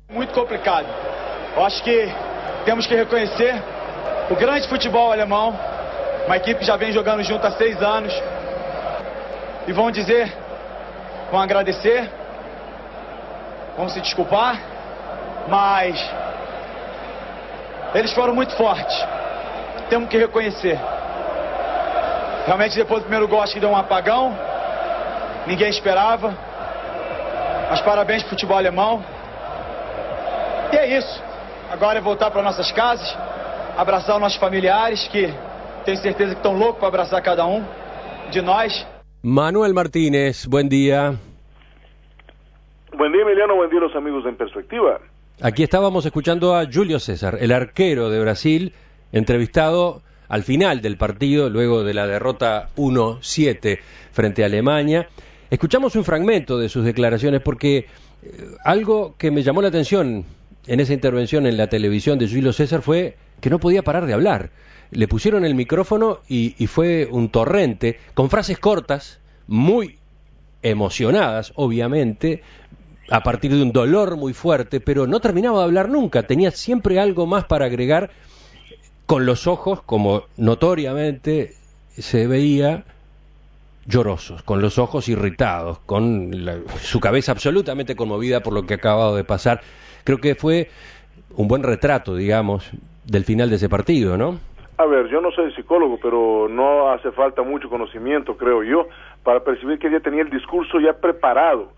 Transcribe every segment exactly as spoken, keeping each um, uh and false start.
Muito complicado. Eu acho que temos que reconhecer o grande futebol alemão, uma equipe que já vem jogando junto há seis anos, e vão dizer, vão agradecer, vão se desculpar, mas eles foram muito fortes. Temos que reconhecer. Realmente depois do primeiro gol acho que deu um apagão, ninguém esperava, mas parabéns pro futebol alemão. E é isso. Agora é voltar para nossas casas, abraçar os nossos familiares, que tenho certeza que estão loucos para abraçar cada um de nós. Manuel Martínez, buen día. Buen día, Emiliano, buen día los amigos en Perspectiva. Aquí estábamos escuchando a Julio César, el arquero de Brasil, entrevistado al final del partido, luego de la derrota uno siete frente a Alemania. Escuchamos un fragmento de sus declaraciones porque eh, algo que me llamó la atención en esa intervención en la televisión de Julio César fue que no podía parar de hablar. Le pusieron el micrófono y, y fue un torrente, con frases cortas, muy emocionadas, obviamente, a partir de un dolor muy fuerte, pero no terminaba de hablar nunca, tenía siempre algo más para agregar, con los ojos, como notoriamente se veía, llorosos, con los ojos irritados, con la, su cabeza absolutamente conmovida por lo que ha acabado de pasar. Creo que fue un buen retrato, digamos, del final de ese partido, ¿no? A ver, yo no soy psicólogo, pero no hace falta mucho conocimiento, creo yo, para percibir que ella tenía el discurso ya preparado.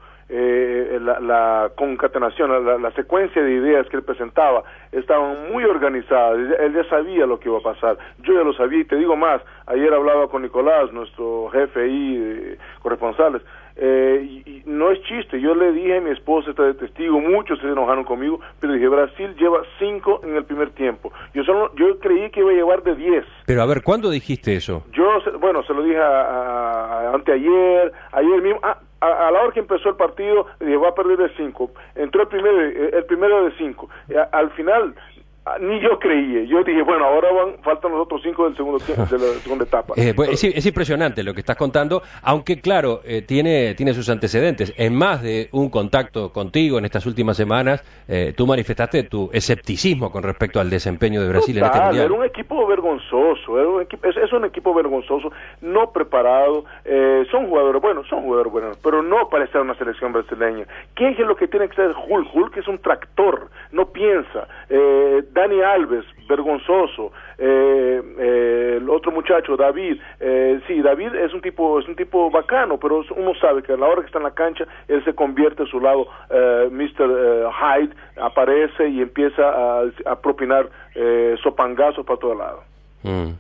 Eh, la, la concatenación, la, la secuencia de ideas que él presentaba estaban muy organizadas. Él ya sabía lo que iba a pasar, yo ya lo sabía, y te digo más, ayer hablaba con Nicolás, nuestro jefe ahí, eh, corresponsales, eh, y, y no es chiste, yo le dije a mi esposa, está de testigo, muchos se enojaron conmigo, pero dije, Brasil lleva cinco en el primer tiempo, yo solo, yo creí que iba a llevar de diez. Pero a ver, ¿cuándo dijiste eso? Yo, bueno, se lo dije a, a, a, anteayer, ayer mismo, ah, A, a la hora que empezó el partido, dije, va a perder de cinco. Entró el primero, el primero de cinco. Al final, ni yo creía. Yo dije, bueno, ahora van, faltan los otros cinco del segundo tiempo, de la segunda etapa. Eh, pues, es, es impresionante lo que estás contando, aunque claro, eh, tiene, tiene sus antecedentes. En más de un contacto contigo en estas últimas semanas, eh, tú manifestaste tu escepticismo con respecto al desempeño de Brasil. Total, en este mundial. Era un equipo vergonzoso, era un equipo, es, es un equipo vergonzoso, no preparado. Eh, son jugadores buenos, son jugadores buenos, pero no para estar en una selección brasileña. ¿Qué es lo que tiene que ser Hulk? Hulk es un tractor, no piensa. Eh, Dani Alves, vergonzoso. Eh, eh, el otro muchacho, David, eh, sí, David es un tipo es un tipo bacano, pero uno sabe que a la hora que está en la cancha, él se convierte a su lado, eh, mister Eh, Hyde, aparece y empieza a, a propinar eh, sopangazos para todo lado. Mm.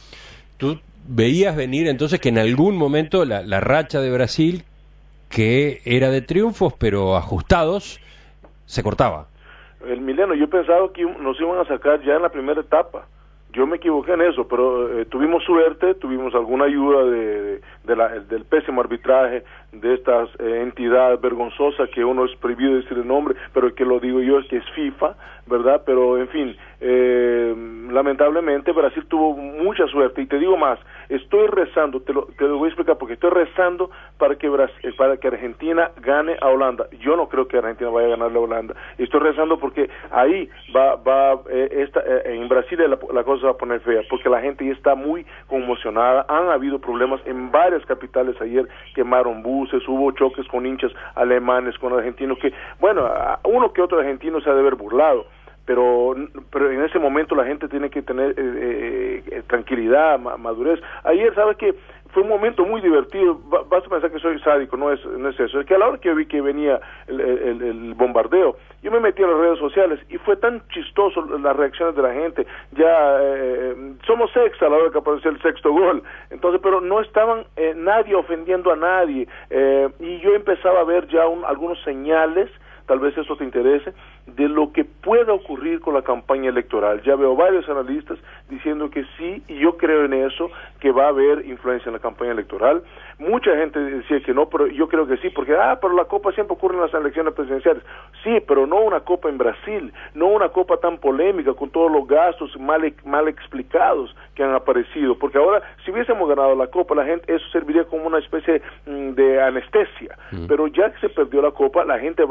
¿Tú veías venir entonces que en algún momento la, la racha de Brasil, que era de triunfos pero ajustados, se cortaba? El Mileno, yo pensaba que nos iban a sacar ya en la primera etapa. Yo me equivoqué en eso, pero eh, tuvimos suerte, tuvimos alguna ayuda de, de, de la, del pésimo arbitraje de estas eh, entidades vergonzosas que uno es prohibido decir el nombre, pero que lo digo yo es que es FIFA, ¿verdad? Pero en fin, eh, lamentablemente Brasil tuvo mucha suerte, y te digo más, estoy rezando, te lo, te lo voy a explicar porque estoy rezando para que Brasil, para que Argentina gane a Holanda. Yo no creo que Argentina vaya a ganarle a Holanda, estoy rezando porque ahí va, va eh, esta, eh, en Brasil la, la cosa se va a poner fea, porque la gente ya está muy conmocionada, han habido problemas en varias capitales ayer, quemaron buses, hubo choques con hinchas alemanes, con argentinos, que, bueno, uno que otro argentino se ha de haber burlado, pero pero en ese momento la gente tiene que tener eh, eh, tranquilidad, ma madurez. Ayer, ¿sabes qué? Fue un momento muy divertido. Va, vas a pensar que soy sádico, no es, no es eso. Es que a la hora que vi que venía el, el, el bombardeo, yo me metí en las redes sociales y fue tan chistoso las reacciones de la gente. Ya eh, somos sexta a la hora que apareció el sexto gol. Entonces, pero no estaban eh, nadie ofendiendo a nadie. Eh, y yo empezaba a ver ya un, algunos señales, tal vez eso te interese, de lo que pueda ocurrir con la campaña electoral. Ya veo varios analistas diciendo que sí, y yo creo en eso, que va a haber influencia en la campaña electoral. Mucha gente decía que no, pero yo creo que sí, porque, ah, pero la Copa siempre ocurre en las elecciones presidenciales. Sí, pero no una Copa en Brasil, no una Copa tan polémica, con todos los gastos mal, mal explicados que han aparecido, porque ahora, si hubiésemos ganado la Copa, la gente, eso serviría como una especie mm, de anestesia, mm. pero ya que se perdió la Copa, la gente va a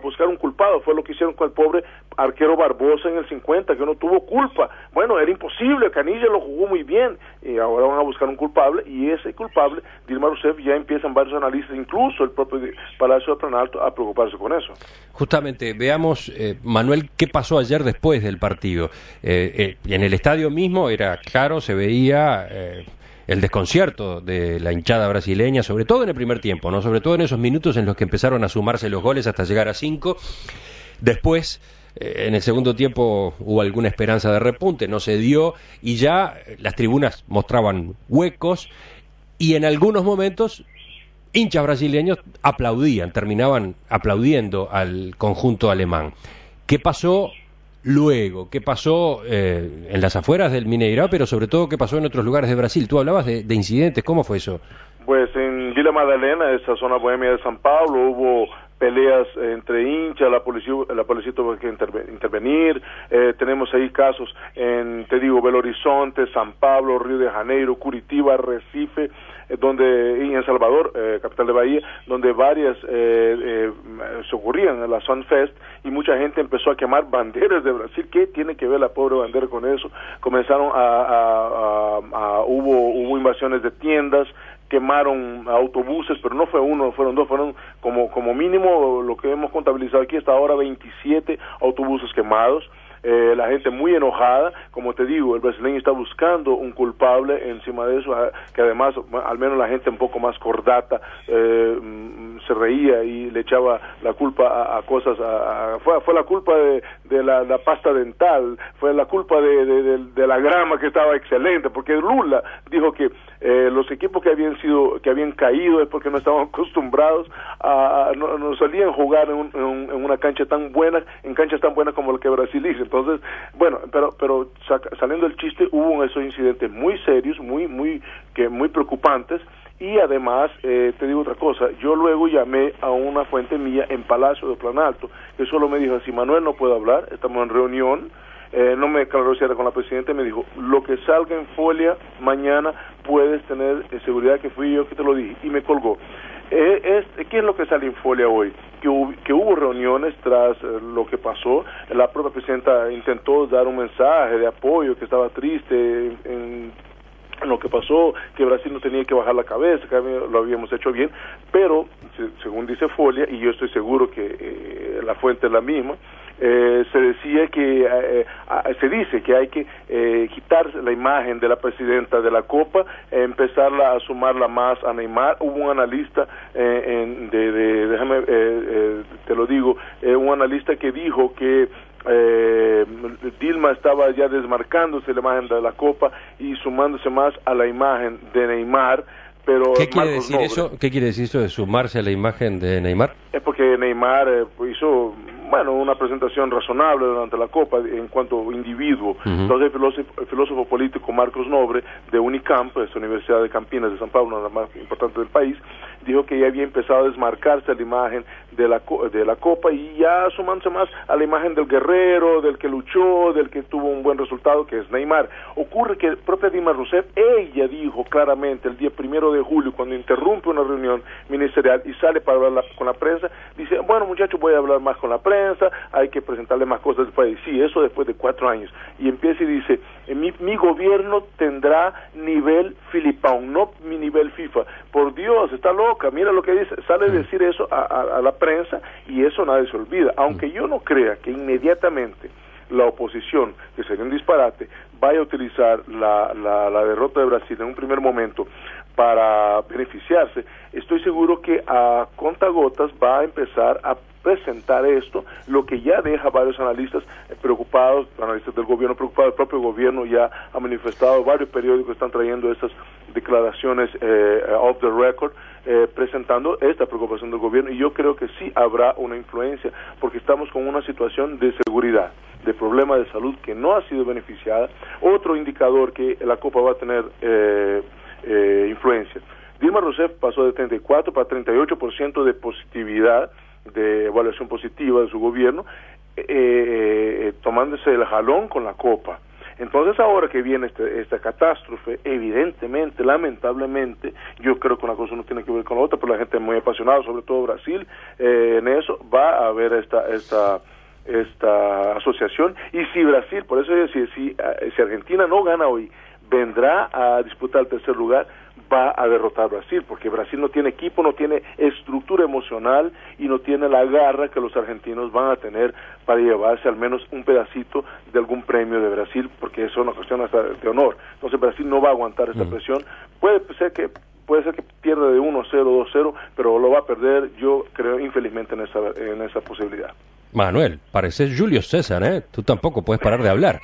buscar un culpado. Fue lo que hicieron con el pobre arquero Barbosa en el cincuenta, que no tuvo culpa. Bueno, era imposible, Canilla lo jugó muy bien, y ahora van a buscar un culpable, y ese culpable, Dilma Rousseff, ya empiezan varios analistas, incluso el propio Palacio de Planalto, a preocuparse con eso. Justamente, veamos, eh, Manuel, qué pasó ayer después del partido. Eh, eh, en el estadio mismo era claro, se veía eh, el desconcierto de la hinchada brasileña, sobre todo en el primer tiempo, ¿no? Sobre todo en esos minutos en los que empezaron a sumarse los goles hasta llegar a cinco. Después, eh, en el segundo tiempo hubo alguna esperanza de repunte, no se dio, y ya las tribunas mostraban huecos, y en algunos momentos hinchas brasileños aplaudían, terminaban aplaudiendo al conjunto alemán. ¿Qué pasó luego? ¿Qué pasó eh, en las afueras del Mineirão, pero sobre todo qué pasó en otros lugares de Brasil? Tú hablabas de, de incidentes, ¿cómo fue eso? Pues en Vila Madalena, esa zona bohemia de San Paulo, hubo peleas entre hinchas, la policía, la policía tuvo que interve, intervenir, eh, tenemos ahí casos en, te digo, Belo Horizonte, San Pablo, Río de Janeiro, Curitiba, Recife, eh, donde, y en Salvador, eh, capital de Bahía, donde varias eh, eh, se ocurrían en la Sunfest, y mucha gente empezó a quemar banderas de Brasil. ¿Qué tiene que ver la pobre bandera con eso? Comenzaron a, a, a, a hubo, hubo invasiones de tiendas, quemaron autobuses, pero no fue uno, fueron dos, fueron como como mínimo lo que hemos contabilizado aquí hasta ahora veintisiete autobuses quemados. Eh, la gente muy enojada, como te digo, el brasileño está buscando un culpable encima de eso, que además, al menos la gente un poco más cordata, eh, se reía y le echaba la culpa a, a cosas, a, a, fue, fue la culpa de, de la, la pasta dental, fue la culpa de, de, de, de la grama que estaba excelente, porque Lula dijo que eh, los equipos que habían sido, que habían caído es porque no estaban acostumbrados a, a no, no solían jugar en, un, en, en una cancha tan buena, en canchas tan buenas como la que Brasil hizo. Entonces, bueno, pero pero saca, saliendo del chiste, hubo esos incidentes muy serios, muy muy que muy preocupantes, y además eh, te digo otra cosa, yo luego llamé a una fuente mía en Palacio de Planalto, que solo me dijo así: Manuel, no puedo hablar, estamos en reunión. Eh, no me aclaró si era con la presidenta, me dijo: lo que salga en Folia mañana puedes tener eh, seguridad que fui yo que te lo dije, y me colgó. Eh, es, ¿Qué es lo que sale en Folia hoy? Que hubo, que hubo reuniones tras eh, lo que pasó. La propia presidenta intentó dar un mensaje de apoyo, que estaba triste en, en, en lo que pasó, que Brasil no tenía que bajar la cabeza, que lo habíamos hecho bien, pero se, según dice Folia, y yo estoy seguro que eh, la fuente es la misma, Eh, se decía que eh, eh, se dice que hay que eh, quitar la imagen de la presidenta de la Copa, eh, empezarla a sumarla más a Neymar. Hubo un analista eh, en, de, de déjame eh, eh, te lo digo, eh, un analista que dijo que eh, Dilma estaba ya desmarcándose la imagen de la Copa y sumándose más a la imagen de Neymar. Pero ¿Qué quiere Marcos decir Nobre, eso? ¿Qué quiere decir eso de sumarse a la imagen de Neymar? Es porque Neymar eh, hizo, bueno, una presentación razonable durante la Copa en cuanto a individuo. Uh-huh. Entonces el filósofo, el filósofo político Marcos Nobre, de Unicamp, de la Universidad de Campinas de San Paulo, una de las más importantes del país, dijo que ya había empezado a desmarcarse la imagen de la, de la Copa, y ya sumándose más a la imagen del guerrero, del que luchó, del que tuvo un buen resultado, que es Neymar. Ocurre que el propia Dilma Rousseff, ella dijo claramente el día primero de julio, cuando interrumpe una reunión ministerial y sale para hablar la, con la prensa, dice: bueno, muchachos, voy a hablar más con la prensa, hay que presentarle más cosas del país. Sí, eso después de cuatro años. Y empieza y dice: mi, mi gobierno tendrá nivel Filipão, no mi nivel FIFA. Por Dios, está loca, mira lo que dice, sale a decir eso a, a, a la prensa, y eso nadie se olvida. Aunque yo no crea que inmediatamente la oposición, que sería un disparate, vaya a utilizar la, la, la derrota de Brasil en un primer momento para beneficiarse, estoy seguro que a contagotas va a empezar a presentar esto, lo que ya deja varios analistas preocupados, analistas del gobierno preocupados. El propio gobierno ya ha manifestado, varios periódicos están trayendo estas declaraciones eh, off the record, eh, presentando esta preocupación del gobierno, y yo creo que sí habrá una influencia, porque estamos con una situación de seguridad, de problema de salud que no ha sido beneficiada. Otro indicador que la Copa va a tener eh, eh, influencia. Dilma Rousseff pasó de treinta y cuatro para treinta y ocho por ciento de positividad, de evaluación positiva de su gobierno, eh, eh, tomándose el jalón con la Copa. Entonces ahora que viene este, esta catástrofe, evidentemente, lamentablemente, yo creo que una cosa no tiene que ver con la otra, pero la gente es muy apasionada, sobre todo Brasil, eh, en eso va a haber esta esta esta asociación, y si Brasil, por eso yo decía, si, si Argentina no gana hoy, vendrá a disputar el tercer lugar, va a derrotar a Brasil, porque Brasil no tiene equipo, no tiene estructura emocional y no tiene la garra que los argentinos van a tener para llevarse al menos un pedacito de algún premio de Brasil, porque eso es una cuestión hasta de honor. Entonces Brasil no va a aguantar esta mm. presión. Puede ser que puede ser que pierda de uno cero, dos cero, pero lo va a perder, yo creo, infelizmente, en esa en esa posibilidad. Manuel, pareces Julio César, ¿eh? Tú tampoco puedes parar de hablar.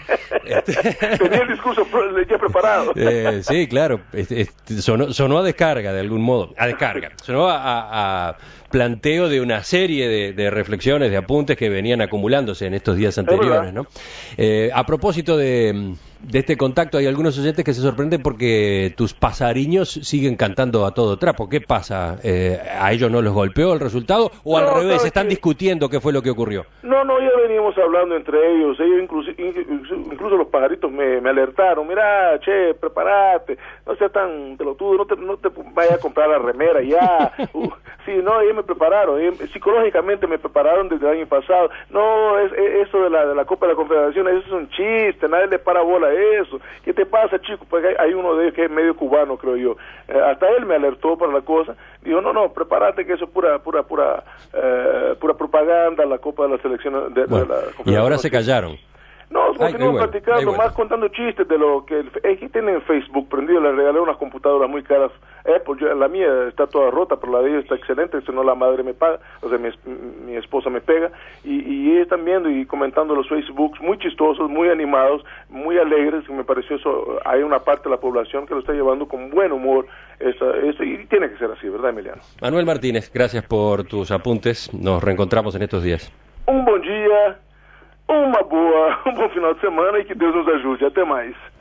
Tenía el discurso ya preparado. Eh, sí, claro. Sonó, sonó a descarga, de algún modo. A descarga. Sonó a, a planteo de una serie de, de reflexiones, de apuntes que venían acumulándose en estos días anteriores, ¿no? Eh, a propósito de, de este contacto, hay algunos oyentes que se sorprenden porque tus pasariños siguen cantando a todo trapo. ¿Qué pasa? Eh, ¿A ellos no los golpeó el resultado? ¿O al no, revés, están que... discutiendo qué fue lo que ocurrió? No, no, ya veníamos hablando entre ellos. Ellos incluso, incluso, incluso los pajaritos me, me alertaron. Mira, che, prepárate, no seas tan pelotudo, no te, no te vayas a comprar la remera ya. Uh, sí, no, ellos me prepararon, ellos, psicológicamente me prepararon desde el año pasado. No, es, es eso de la, de la Copa de la Confederación, eso es un chiste, nadie le para bola a eso. ¿Qué te pasa, chico? Pues hay, hay uno de ellos que es medio cubano, creo yo. Eh, hasta él me alertó para la cosa. Dijo, no, no, prepárate que eso es pura, pura, pura, eh, pura propaganda, la Copa de la Selección de, bueno, de la Confederación. Y ahora se callaron. No, continúan bueno, platicando, bueno. más contando chistes de lo que... Es que tienen Facebook prendido, les regalé unas computadoras muy caras. Apple, yo, la mía está toda rota, pero la de ellos está excelente, si no la madre me paga, o sea, mi, mi esposa me pega, y, y ellos están viendo y comentando los Facebooks muy chistosos, muy animados, muy alegres, y me pareció eso, hay una parte de la población que lo está llevando con buen humor, esa, esa, y tiene que ser así, ¿verdad, Emiliano? Manuel Martínez, gracias por tus apuntes, nos reencontramos en estos días. Um bom dia, uma boa, um bom final de semana e que Deus nos ajude. Até mais.